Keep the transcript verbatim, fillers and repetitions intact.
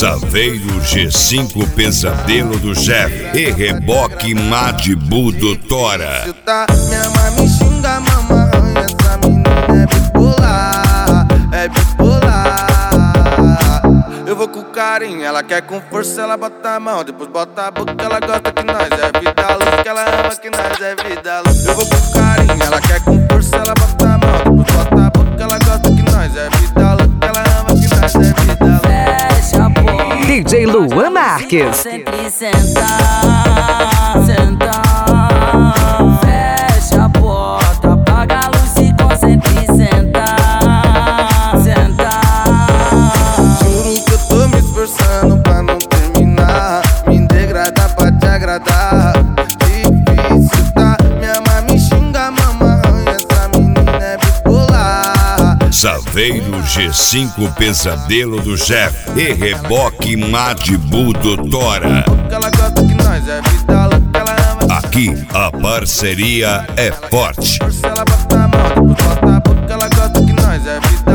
Saveiro G cinco Pesadelo do Jeff e Reboque Mad Bull do Tora. Minha mãe me xinga, mamãe, essa menina é bipolar, é bipolar. Eu vou com carinho, ela quer com força, ela bota a mão, depois bota a boca, ela gosta que nós é vida louca, que ela ama que nós é vida louca. Eu vou com carinho, ela quer com força, ela bota a mão, depois bota a boca, ela gosta que nós é vida louca, que ela ama que nós é vida louca. Fecha a porta, D J Luan Marques. sempre sentar, sentar. Fecha a porta, apaga a luz e concentra e sentar, sentar. Juro que eu tô me esforçando pra não terminar, me degradar pra te agradar. Difícil, tá? Minha mãe me xinga, mamãe, essa menina é bipolar. Saveiro G cinco Pesadelo do Jeff e Reboque Mad Bull do Tora. Ela gosta que nós é vida louca, ela ama. Aqui a parceria é forte. Força, ela bota a mão, depois bota a boca, ela gosta que nós é vida